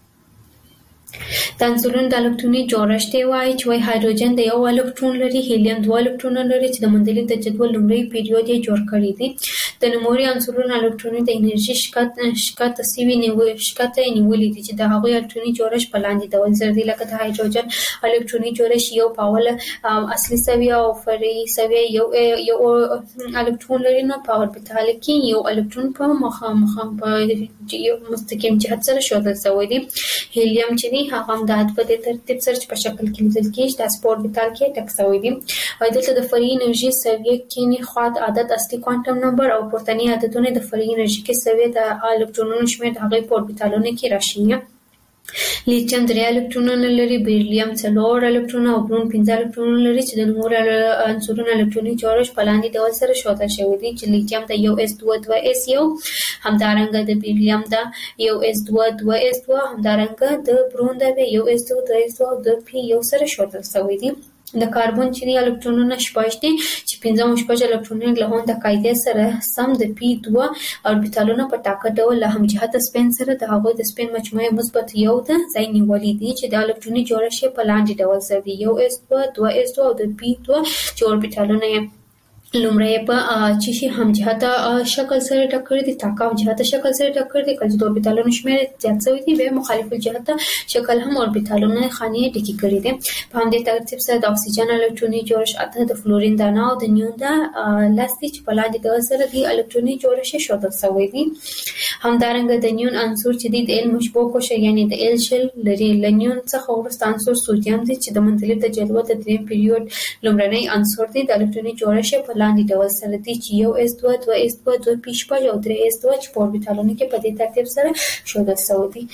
د عنصرونو د الکتروني جوړښت وایي چې وایي هایدروجن د یو الکترون لري، هیلیم دوه الکترونونه لري چې د مندلیف د جدول لومړی پیریود یې جوړ کړی دی. د نوموړي عنصرونو الکتروني د انرژي شکته شکته سوي نیول شکته نیولې دي چې د هغوی الکتروني جوړښت په لاندې ډول سره دی. لکه د هایدروجن الکتروني جوړښت یو پاول اصلي سویه او فرعي سویه یو یو الکترون لري، نو په اوربیتال کې یو الکترون په مخامخ په یو مستقیم جهت سره ښودل شوی دی. هیلیم چې دی هغه هم د په دې ترتیب سره په شکل کې لیدل کېږي د سپور اوربیتال کې ټک شوی دی. او دلته د فرعي انرژي سویه کې نه خواط عدد اصلي کوانټم نمبر او پورتنی عددونه د فرعي انرژي کې سویه د الکترونونو شمیر د هغې په اوربیتالونو کې راشي. لیتیم درې الکترونونه لري، بیریلیم څلور الکترونه او برون پنځه الکترونونه لري چې د نوموړو عنصرونو الکتروني جوړښت په لاندې ډول سره ښودل شوی دی چې لیتیم د یو اس دوه دوه اس یو، همدارنګه د بیریلیم د یو اس دوه دوه اس دوه، همدارنګه د برون د یو اس دوه دوه اس دوه او د پی یو سره ښودل شوی دی. د کاربن چې دی الکترونونه شپږ دي چې پنځه مو شپږ الکترونونه له هغه د قاعدې سره سم د پی دوه اوربیتالونه په ټاکه ډول له همجهته سپین سره د هغوی د سپین مجموعه مثبت یو د ځای نیولې دي چې د الکتروني جوړښت په لاندې ډول سره دی یو اس دوه دوه اس دوه او د پی دوه چې اوربیتالونه لومړی په چې شي همجهته شکل سره ټاکل دي، ټاکه همجهته شکل سره ټاکل دي. کله چې د اوربیتالونو شمیر زیات شوی دی بیا مخالف الجهته شکل هم اوربیتالونه خانې ډکې کړي دي. په همدې ترتیب سره د اکسیجن الکتروني جوړښت اته، د فلورین دانه او د نیون د لس دي چې په لاندې ډول سره د الکتروني جوړښت ښودل شوی دی. همدارنګه د نیون عنصر چې دی د ال مشبوع کوشه یعنی د ال شل لري. له نیون څخه وروسته عنصر سودیم دی چې د مندلیف د جدول د دریم پیریود لومړنی عنصر دی. د الکتروني جوړښت په لاندې ډول سره دي چې یو اس دوه دوه اس دوه دوه پی شپږ او درې اس دوه چې په اوربیتالونو کې په دې ترتیب سره ښودل شوی دي.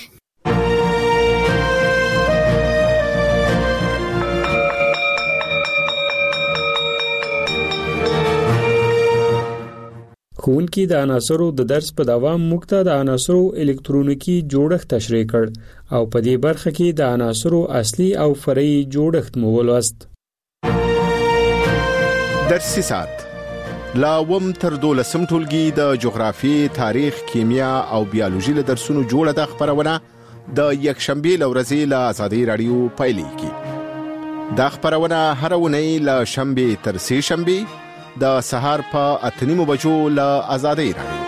ښوونکي د عناصرو د درس په دوام موږ ته د عناصرو الکترونیکی جوړښت تشریح کړ او په دې برخه کې د عناصرو اصلي او فرعي جوړښت مو ولوست. درسي ساعت لا وم تر دولسم ټولګي د جغرافي، تاریخ، کیمیا او بیولوژي له درسونو جوړه د خبرونه د یکشنبه لورځي له آزادۍ رادیو پایلیږي. دا خبرونه هر ونی له شنبه تر سه شنبه د سهار په اتنیمو بجو له آزادۍ رادیو.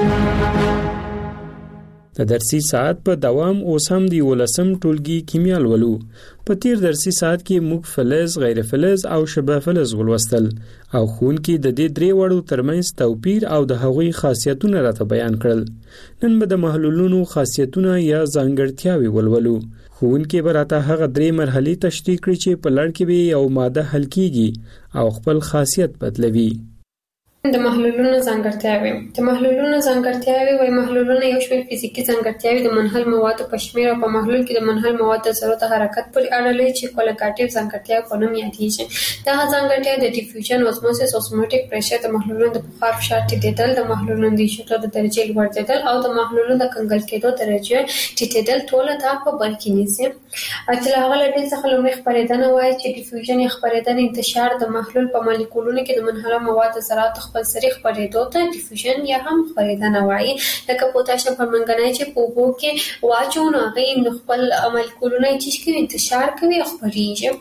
د درسي ساعت په دوام اوس هم دی ولسم ټولګي کیمیا لولو. په تیر درسي ساعت کې موږ فلز، غیر فلز او شبه فلز ولوستل او ښوونکي د دې درې وړو ترمنځ توپیر او د هغوی خاصیتونه راته بیان کړل. نن به د محلولونو خاصیتونه یا ځانګړتیاوې ولولو. ښوونکي به راته هغه درې مرحلې تشریح کړي چې په لړ کې به یو ماده حل کیږي او خپل خاصیت بدلوي. د محلولونو ځانګړتیاوې د محلولونو ځانګړتیاوې وایي محلولونه یو شمېر فزیکي ځانګړتیاوې د منحل موادو په شمېر او په محلول کې د منحل موادو د ذرو د حرکت پورې اړه لري چې کولیګاټیو ځانګړتیاوې په نوم یادېږي. دغه ځانګړتیاوې د ډیفیوژن، اوزموسیس، اوسموټیک پریشر، د محلولونو د بخار فشار ټیټېدل، د محلولونو د ایشوتو د درجې لوړېدل او د محلولونو د کنګل کېدو درجه ټیټېدل ټول دا په بر کې نیسي. چې له هغه له ډلې څخه لومړی خپرېدنه وایي چې ډیفیوژن یا خپرېدنه انتشار د محلول په مالیکولونو کې د منحله موادو ذراتو خپل سری خپرېدو ته ډیفیوژن یا هم خپرېدنه وایي. لکه پوتاشیم پرمنګنایټ چې په اوبو کې واچو نو هغې نو خپل مالیکولونه یې چیش کوي، انتشار کوي او خپرېږي.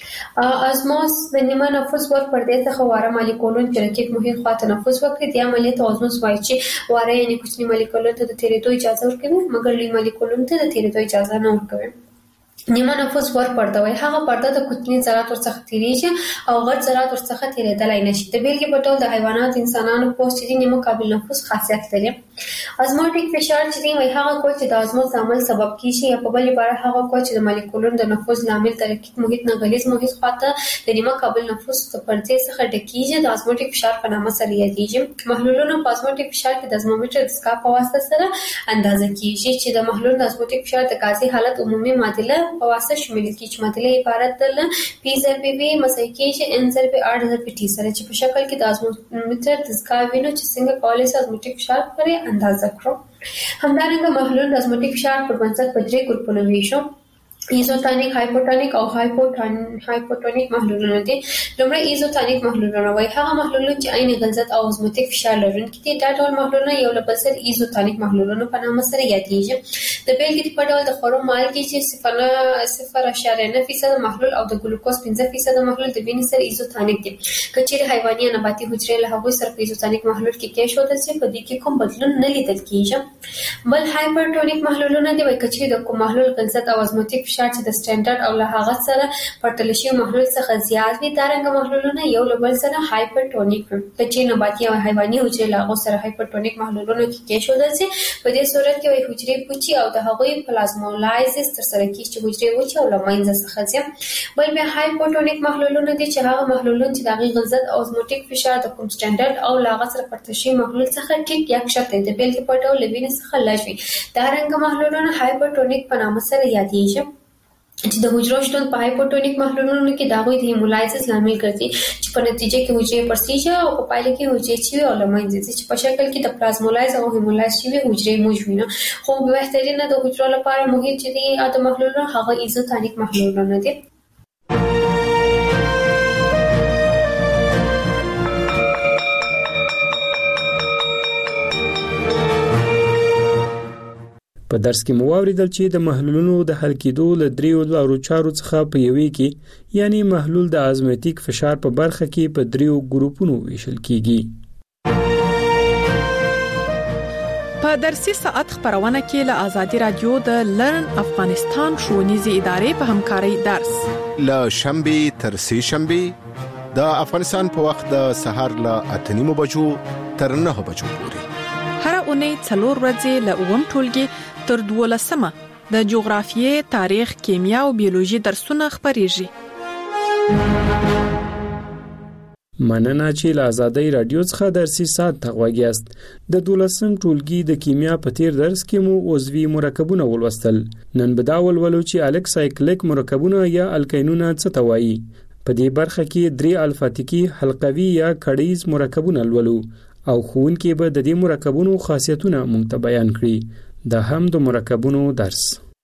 ازموس د نیمه نفوس ور پردې څخه واره مالیکولون چې رقیق محیط خواته نفوس وکړي دې عملیې ته ازموس وایي چې واره یعنې کوچني مالیکولون ته د تېرېدو اجازه ورکوي مګر لوی مالیکولون ته د تېرېدو اجازه نه ورکوي. نیمه نفوس ور پرده وایي هغه پرده د کوچني ذرات ورڅخه تېرېږي او غټ ذرات ورڅخه تېرېدلی نشي. د بېلګې په ډول د حیواناتو، انسانانو پوست چې نیمه قابل نفوس خاصیت لري. ازموټیک فشار چې دی وایي هغه قوه چې د ازموس د عمل سبب کېږي یا په بل عبارت هغه قوه چې د مالیکولونو د نفوذ لامل د رقیق محیط نه غلیظ محیط خواته د نیمه قابل نفوس د پردې څخه ډکېږي د ازموټیک فشار په نامه سره یادېږي. محلولونه په ازموټیک فشار کې د ازمومیټر د اسکاپ په واسطه سره اندازه کېږي چې د محلول د ازموټیک فشار د غازي حالت عمومي معادله په واسطه شامل کیږي چې معادله عبارت ده له پی ضرب وی مساوي کېږي ان ضرب آر ضرب ټي سره چې په شکل کې د ازمومیټر د اسکاپ وینو چې څنګه کولای شي ازموټیک فشار پرې اندازه کړو. همدارنګه محلول د ازموټیک فشار پر بنسټ په درې ګروپونو ویشو: ایزوتونیک، هایپوټونیک او هایپوټونیک محلولونه دي. لومړی ایزوتونیک محلولونه وایي هغه محلولونه چې عین غلظت او ازموټیک فشار لرونکي دي. دا ډول محلولونه یو له بل سره ایزوتونیک محلولونه په نامه سره یادېږي. د بېلګې په ډول د خوړو مالګې چې صفر اعشاریه نه فیصد محلول او د ګلوکوز پنځه فیصد محلول د وینې سره ایزوتونیک دي. که چیرې حیواني یا نباتي حجرې له هغوی سره په ایزوتونیک محلول کې کېښودل شي په دې کې کوم بدلون نه لیدل کېږي. بل هایپرټونیک محلولونه دي وایي که چیرې د کوم محلول غلظت او ازموټیک فشار چې د سټانډرډ او له هغه سره پرتله شوي محلول څخه زیات وي دا رنګه محلولونه یو له بل سره هایپرټونیک وي. که چیرې نباتي او حیواني حجرې له هغو سره هایپرټونیک محلولونو کې کېښودل شي په دې صورت کې وایي حجرې پوچي او د هغوی پلازمولایزس ترسره کېږي چې حجرې وچې او له منځه څخه ځي. بل بیا هایپوټونیک محلولونه دي چې هغه محلولونه چې د هغې غلظت او ازموټیک فشار د کوم سټانډرډ او له هغه سره پرتله شوي محلول څخه ټیټ یا کښته د بېلګې په ډول له وینې څخه لږ وي. دا رنګه محلولونه هایپرټونیک په نامه سره یادېږي چې د حجرو شتون په هایپوټونیک محلولونو کې د هغوی د هیمولایزس لامل ګرځي چې په نتیجه کې حجرې پرسیږي او په پایله کې حجرې چې وي او له منځه ځي چې په شکل کې د پلازمولایز او هیمولایز شوي حجرې موږ وینو. خو بهترینه د حجرو لپاره محیط چې دی د محلولونو هغه ایزوتونیک محلولونه دي. په درس کې مو واوریدل چې د محلولونو د حل کېدو له دریو لارو چارو څخه په یوې کې یعنی محلول د ازموټیک فشار په برخه کې په دریو ګروپونو ویشل کیږي. په درسي ساعت خبرونه کې له آزادي رادیو د لرن افغانستان ښوونیزې ادارې په همکارۍ درس له شنبه تر سه شنبه د افغانستان په وخت د سهار له اته نیمو بجو تر نهه بجو پورې هر اونۍ څلور ورځې له اووم ټولګي تر دولسمه د جغرافیې، تاریخ، کیمیا او بیولوژي درسونه خبرېږي. مننه چې له آزادۍ رادیو څخه درسي سات تغواګیاست. د دولسم ټولګي د کیمیا په تیر درس کې مو عضوي مرکبونه ولوستل. نن به دا ولولو چې الکسایکلیک مرکبونه یا الکینونه څه ته وایي. په دې برخه کې درې الفاتیکي حلقوي یا کړیز مرکبونه لولو او ښوونکي به د دې مرکبونو خاصیتونه مونږ ته بیان کړي. دا هم د مرکبونو درس.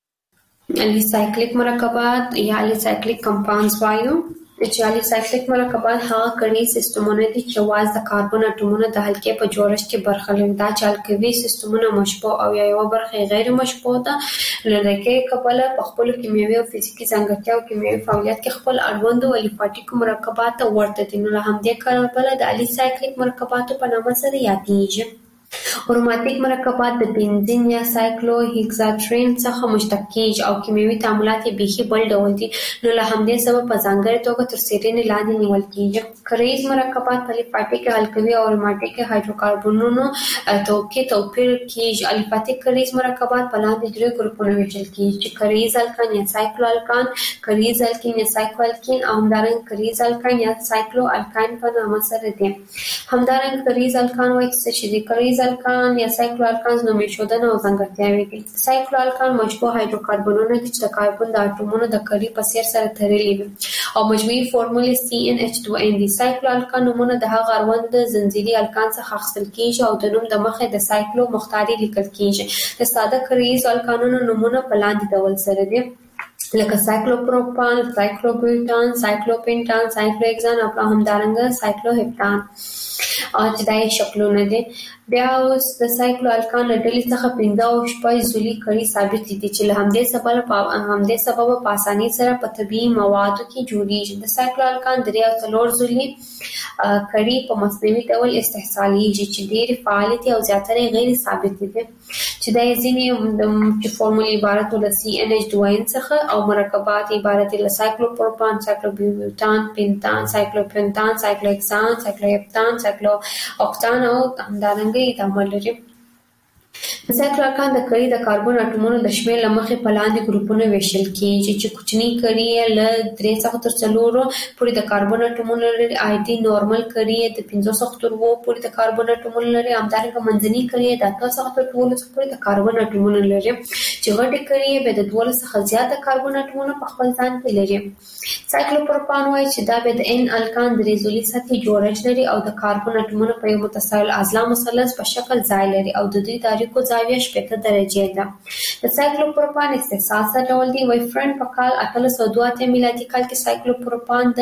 الکسایکلیک مرکبات یا الکسایکلیک کمپاونډز وایو. چې الکسایکلیک مرکبات هغه کړي سیستمونه دي چې واز د کاربن اټومونو د حلقې په جوړښت کې برخه لري. دا چې الکوي سیستمونه مشبوع او یا یو برخه غیر مشبوع ده لکه کبل په خپل کیمیاوي او فزیکي ځانګړتیا او کیمیاوي فعالیت کې خپل اړوند الفاتیک مرکبات ورته دي. نو هم دې کاربل د الکسایکلیک مرکبات په نامه سره یادېږي. اروماتیک مرکبات د بنزین یا سایکلو هیکساترین څخه مشتق کیږي او کیمیاوي تعاملات یې بیخي بل ډول دي. نو له همدې سبب په ځانګړې توګه تر څېړنې لاندې نیول کیږي. کریز مرکبات په الفاتیک الکوي او اروماتیک هایدروکاربنونو توکي توپیر کیږي. الفاتیک کریز مرکبات په لاندې درې ګروپونو ویشل کیږي چې کریز الکان یا سایکلو الکان، کریز الکین یا سایکلو الکین او همدارنګه کریز الکان یا سایکلو الکان په نامه سره دي. همدارنګه کریز الکان وایي چې د کریز الکان یا سایکلو الکانز نومې شودنه او ځانګړتیاوې دي. سایکلو الکان مشبوع هایدروکاربنونه دي چې د کاربن د اټومونو د کړي په څیر سره تړلي وي او مجموعي فورمول سی ان ایچ دوه ان دي. سایکلو الکان نومونه د هغه اړوند د زنجیري الکان څخه اخیستل کیږي او د نوم د مخې د سایکلو مختاري لیکل کیږي. د ساده کریز الکانونو نومونه په لاندې ډول سره دي لکه سایکلوپروپان، سایکلوبیوټان، سایکلوپینټان، سایکلوهکسان او همدارنګه سایکلوهپتان او چې دا یې شکلونه دي. بیا اوس د سایکلو الکان له ډلې څخه پنځه او شپږ عضوي کړي ثابت دي چې له همدې سبب همدې سبب په اسانۍ سره په طبیعي موادو کې جوړیږي. د سایکلو الکان درې او څلور عضوي کړي په مصنوعي ډول استحصالیږي چې ډېرې فعالې دي او زیاتره غیر ثابت دي چې دا ځینې د فورمول عبارت له سی ان ایچ دوه ان څخه او مرکبات عبارت له سایکلوپروپان، سایکلوبیوټان، پینتان، سایکلوپینتان، سایکلوهکسان، سایکلوهپتان، سایکلوهوکتان او همدارنګه تعامل لري. د سایکلو الکان د کړي د کاربن اټومونو د شمېر له مخې په لاندې ګروپونو ویشل کیږي چې کوچني کړي یې له درې څخه تر څلورو پورې د کاربن اټومونو لري. آیدي نورمل کړي یې د پنځو څخه تر اووه پورې د کاربن اټومونو لري. همدارنګه منځني کړي یې د اتو څخه تر دولسو پورې د کاربن اټومونو لري چې غټې کړي یې به د دولس څخه زیات د کاربن اټومونو په خپل ځان کې لري. سایکلوپروپان وایي چې دا به د ان الکان د ریزولي سطحي جوړښت لري او د کاربن اټومونو په یو متساوي اضلاع مثلث په شکل ځای لري او د دوی د اړیکو زاویه شپږ درجې ده. د سایکلوپروپان استحصال څه ډول دی؟ وایي فرند په کال اتلس سوه دوه اتیا میلادي کال کې سایکلوپروپان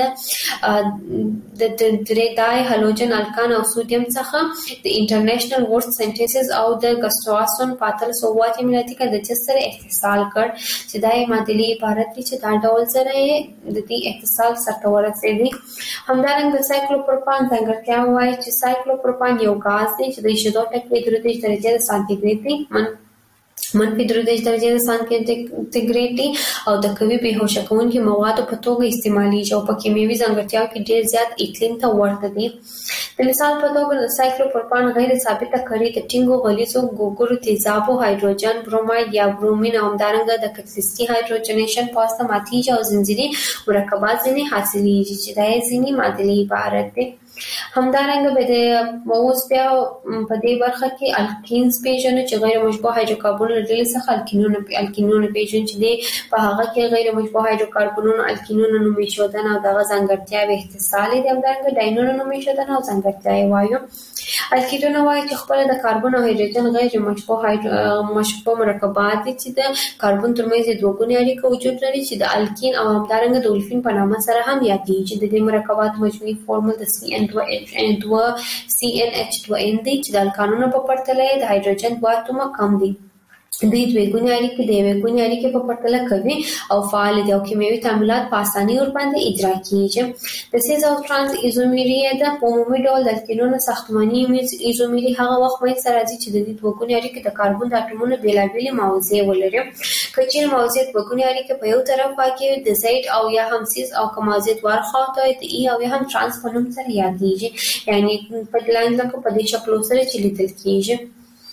د د درې هالوجن الکان او سودیم څخه د انټرنیشنل ورډ سنټیسز او د ګسټواسون په اتلس سوه اووه اتیا میلادي کال د چس سره اتصال کړ چې دا یې معادلې عبارت دي چې دا ډول سره یې د دې اتصال سره ورسېږي. همدارنګه د سایکلوپروپان ځانګړتیا وایي چې سایکلوپروپان یو غاز دی چې د شیدو ټکي درې دېرش درجې د سانتیګریډ دی منفي درې دېرش درجې د سانتیګریډ دی او د قوي بېهوشه کوونکي موادو په توګه استعمالیږي او په کیمیاوي ځانګړتیاو کې ډېر زیات ایتلین ته ورته دي. د مثال په توګه د سایکلوپروپان غیر ثابته کړي د ټینګو غلیظو ګوګړو تیزابو هایدروجن بروماید یا برومین او همدارنګه د کلسیسي هایدروجنیشن په واسطه ماتیږي او زنجیري مرکبات ځینې حاصلیږي چې دا یې ځینې معادلې عبارت دي. همدارنګه به د اوس بیا په دې برخه کې الکینز پیژنو چې غیر مشبوع هایدروکاربن له ډلې څخه الکینونه الکینونه پیژنو چې دی په هغه کې غیر مشبوع هایدروکاربنونو الکینونه نوم ایښودنه او دغه ځانګړتیاوې اتصال دي. همدارنګه ډاینونه نوم ایښودنه او ځانګړتیاوې وایو. الکینونه وایي چې خپل د کاربن او هایدروجن غیر مشبوع مشبوع مرکبات دي چې د کاربن ترمنځ دوه ګونې اړیکه وجود لري چې د الکین او همدارنګه د اولفین په نامه سره هم یادېږي. د دې مرکبات مجموعي فورمول د سی ان دوه سی ان ایچ دوه ان دی چې د الکانونو په پرتله د هایدروجن دوه اتومه کم دي. دوی دوه ګونې اړیکې د یوې ګونې اړیکې په پرتله کوي او فعال دي او کیمیاوي تعاملات په اسانۍ ورباندې اجرا کیږي. د سیز او ترانس ایزومری د په عمومي ډول د الکینونو ساختماني ایزومری هغه وخت منځته راځي چې د دې دوه ګونې اړیکې د کاربن د اټومونو بېلابېلې موضوع ولري. که چیرې موضوع دوه ګونې اړیکې په یو طرف واقع د زید او یا هم سیز او که موضوع دوه خواته د ای او یا هم ترانس په نوم سره یادېږي، یعنی په لاندې لکه په دې شکلو سره چې لیدل کیږي.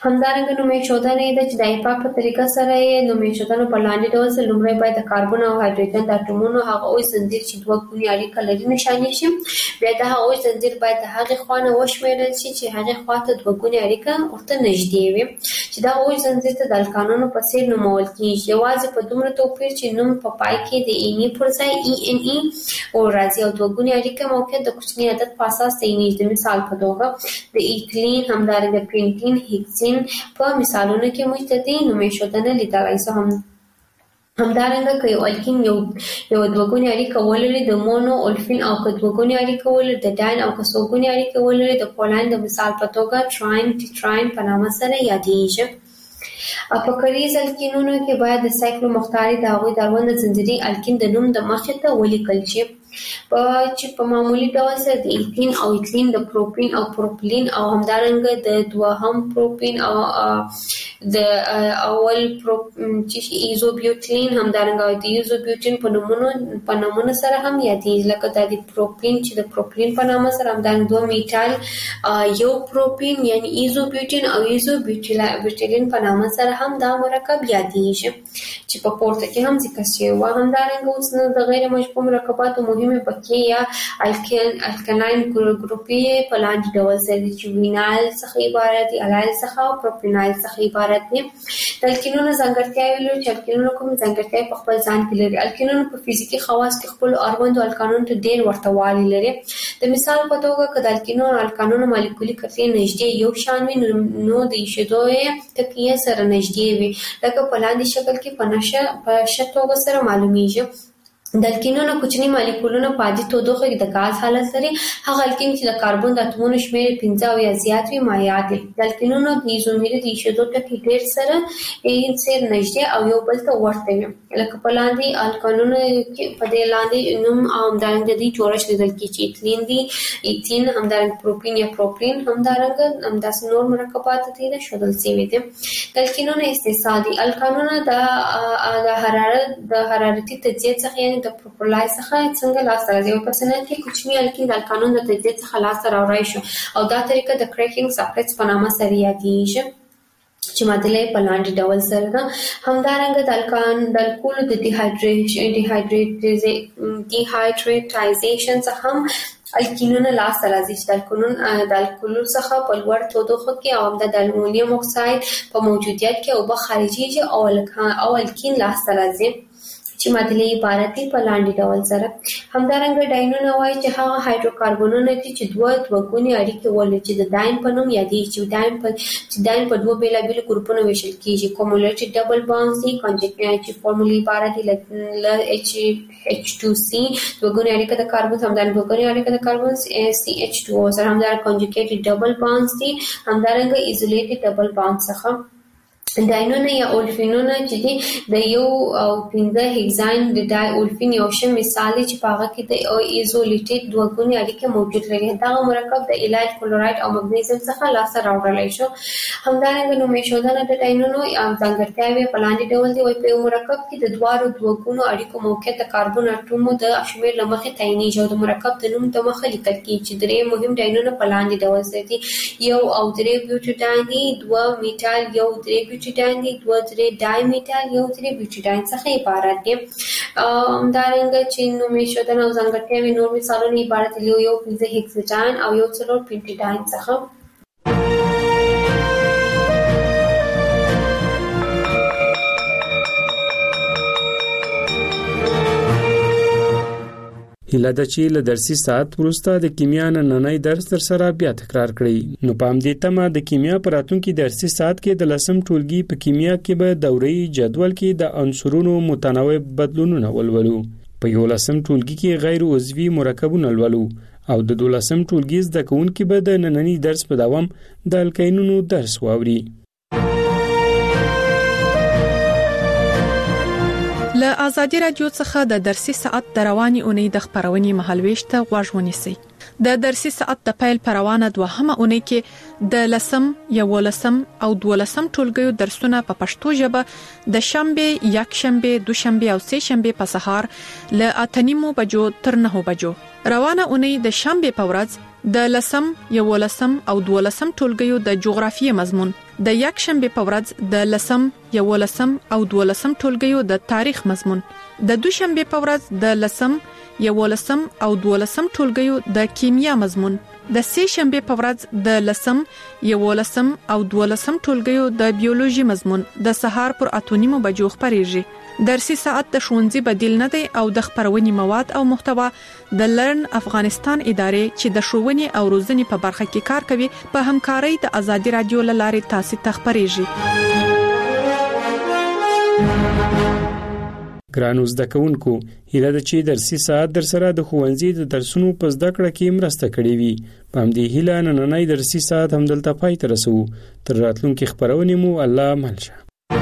همدارنګه نو مې شودنه د چې د ایپاک په طریقه سره یې نو مې شودنه په لاندې ډول سره لومړی باید د کاربن او هایدروجن د اټومونو هغه اوس زنجیر چې دوه ګونی اړیکه لري نشانه شي. بیا د هغه اوس زنجیر باید د هغه خوانه وشمیرل شي چې هغه خواته دوه ګونی اړیکه ورته نږدې وي چې دا اوس زنجیر ته د الکانونو په څیر نومول کیږي. یوازې په دومره توپیر چې نوم په پای کې د ای ای پر ځای ای ان ای او راځي او دوه ګونی اړیکه موقعیت د کوچنی عدد په اساس تعینېږي. د مثال په توګه د ایتلین همدارنګه پینټین هیکسین په مثالونو کې موږ ته د نومې شودنه لیدلای شو. هم همدارنګه که یو الکین یو یو دوه ګونی اړیکه ولري د مونو اولفین او که دوه ګونی اړیکه ولري د ډاین او که څو ګونی اړیکه ولري د پولین د مثال په توګه تراین ټیټراین په نامه سره یادېږي. په کریز الکینونو کې باید د سایکلو مختاري د هغوی د اړوند زنجیري الکین د نوم د مخې ته ولیکل شي په چې په معمولی ډول سره د ایتین او ایتلین د پروپین او پروپلین او همدارنګه د دوهم پروپین او د اول چې ایزوبیوټین همدارنګه د ایزوبیوټین په نومونو په نومونو سره هم یادېږي لکه د پروپین چې د پروپلین په نامه سره همدارنګه دوه میټال یو پروپین یعنی ایزوبیوټین او ایزوبیوټیلین په نامه سره هم دا مرکب یادېږي چې په پورته کې هم ذکر شوی و. همدارنګه اوس نو د غیر مشبوع مرکباتو مهمه بکیه یا الکین الکلاین ګروپي په لاندې ډول سره چې وینایل څخه عبارت دي، الایل څخه او پروپینایل څخه عبارت دي. د الکینونو ځانګړتیاوې لري چې الکینونو کوم ځانګړتیاوې په خپل ځان کې لري. الکینونو په فزیکي خواص کې خپل اړوندو الکانونو ته ډېر ورته والی لري. د مثال په توګه که د الکینونو الکانونو مالیکولي کتلې نږدې یو شان وي نو د ایشېدو یې تکیه سره نږدې وي لکه په لاندې شکل کې په نشه په ښه توګه سره معلومیږي. د الکینونو کوچني مالیکولونه په عادي تودوخه کې د غاز حالت لري. هغه الکین چې د کاربن د اتومونو شمېر پنځه او یا زیات وي مایع دي. د الکینونو د ایزومري د ایشېدو ټکي ډېر سره یې سره نږدې او یو بل ته ورته وي لکه په لاندې الکانونو کې په دې لاندې نوم او همدارنګه د جوړښت لیدل کېږي چې ایتلین دي، ایتین همدارنګه پروپین یا پروپلین همدارنګه همداسې نور مرکبات دي د ښودل شوي دي. د الکینونو استثناء الکانونه د حرارت د حرارتي تجزیه څخه یعنې د پروپلای څخه څنګه لاسته راځي. په پرسنل کې کوچني الکین د الکانون د تجزیه څخه لاسته راوړی شو او دا طریقه د کریکینګ ساکټس په نامه سره یادېږي چې معادله په لاندې ډول سره ده. همدارنګه د الکان د الکولو د ډیهایډریټ ډیهایډریټ ډیهایډریټایزیشن څخه هم الکینونه لاسته راځي چې د الکولون د الکولو څخه په لوړ تودوخه کې او د المونیم اکساید په موجودیت کې اوبه خارجيږي او الکین لاسته راځي چې معادله عبارت دي په لاندې ډول سره. همدارنګه ډاینونه وایي چې هغه هایدروکاربنونه دي چې دوه دوه ګونی اړیکې ولري چې د ډاین په نوم یادېږي چې ډاین په چې ډاین په دوه بیلابیلو ګروپونو ویشل کېږي. کومولټي ډبل بانډز دي کنجکټیو چې فارمولي عبارت دي ل اچ اچ ټو سی دوه ګونی اړیکه د کاربن همدارنګه دوه ګونی اړیکه د کاربن سی اچ ټو او سره همدارنګه کنجکټیو ډبل بانډز دي همدارنګه ایزولیټډ ډبل بانډ څخه. ډاینونه یا اولفینونه چې دي د یو او پنځه هیګزاین د ډای اولفین یو شه مثال چې په هغه کې د ایزولیټډ دوه ګونی اړیکه موجود لري. دا مرکب د الایل کلورایډ او مګنیزیم څخه لاسته راوړل شو. همدارنګه نو مېشودنه د ډاینونو یا ځانګړتیاوې په لاندې ډول دي. وایي په مرکب کې د دوارو دوه ګونو اړیکو موقعیت د کاربن اټومو د شمېر له مخې تعینېږي او د مرکب د نوم د مخه لیکل کېږي چې درې مهم ډاینونه په لاندې ډول سره دي. یو او درې بیوټیډاین دي، دوه میټال یو درې بیوټیډاین دي، دوه درې ډای میټال یو درې بیوټیډاین څخه عبارت دي. همدارنګه چې نومې شودنه او ځانګړتیاوې نور مثالونه عبارت دي یو پنځه هیکساډاین او یو څلور پینټیډاین څخه. هیله ده چې له درسي ساعت وروسته د کیمیا نننۍ درس تر سره بیا تکرار کړئ. نو په همدې تمه د کیمیا په راتلونکي درسي ساعت کې د لسم ټولګي په کیمیا کې به دوري جدول کې د عنصرونو متنوع بدلونونه ولولو. په یو لسم ټولګي کې غیر عضوي مرکبونه ولولو او د دولسم ټولګي زده کوونکي به د نننۍ درس په دوام د الکینونو درس واوري. له آزادي رادیو څخه د درسي ساعت د رواني اونۍ د خبرونې مهالويش ته غوږ ونیسئ. د درسي ساعت د پیل پروانه دوهمه اونۍ کې د لسم، یولسم او دولسم ټولګیو درسونه په پښتو ژبه د شنبه، یک شنبه، دوشنبه او سه شنبه په سهار له اتنیمو بجو تر نهو بجو. روانه اونۍ د شنبه په ورځ د لسم، یولسم او دولسم ټولګیو د جغرافیې مضمون د یک شنبه په ورځ د لسم یولسم او دولسم ټولګیو د تاریخ مضمون، د دوشنبه په ورځ د لسم یولسم او دولسم ټولګیو د کیمیا مضمون، د سه شنبه په ورځ د لسم یولسم او دولسم ټولګیو د بیولوژي مضمون د سهار پر اتونیمو بجو خبريږي. درسي ساعت د ښوونځي بدیل نه دی او د خبرونې مواد او محتوا د لرن افغانستان ادارې چې د ښوونې او روزنې په برخه کې کار کوي په همکارۍ د ازادي رادیو لارې تاسو ته خبريږي. ګرانو زده کوونکو، هیله ده چې درسي ساعت در سره د ښوونځي د درسونو په زده کړه کې مرسته کړې وي. په همدې هیله نننۍ درسي ساعت هم دلته پای ته رسو. تر راتلونکي خبرونې مو الله ملشه.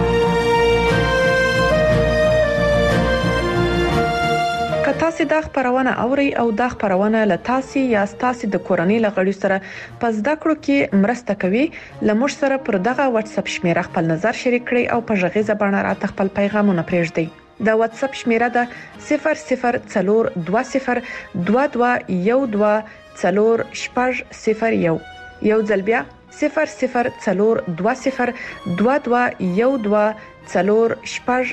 تاسو د خبرونه اوري او د خبرونه له تاسو یا تاسو د کورنۍ لغړی سره پس د کړو کې مرسته کوي. لمر سره پر دغه واتس اپ شمیره خپل نظر شریک کړئ او په ژغه زبانه را خپل پیغامونه پرېږدئ. د واتس اپ شمیره ده صفر صفر څلور دوه صفر دوه دوه یو دوه څلور شپږ صفر یو یو ځل بیا صفر صفر څلور دوه صفر دوه دوه یو دوه څلور شپږ